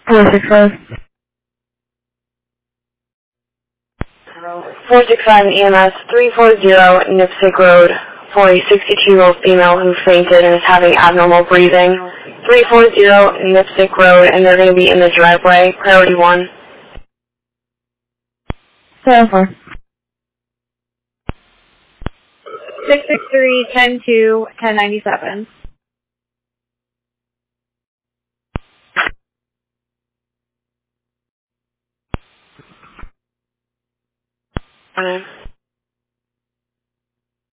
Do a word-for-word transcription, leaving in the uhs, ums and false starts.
four six five. four six five E M S, three forty Nipsic Road, for a sixty-two-year-old female who fainted and is having abnormal breathing. three forty Nipsic Road, and they're going to be in the driveway, priority one. seven four. six six three, ten two, ten ninety-seven. Okay.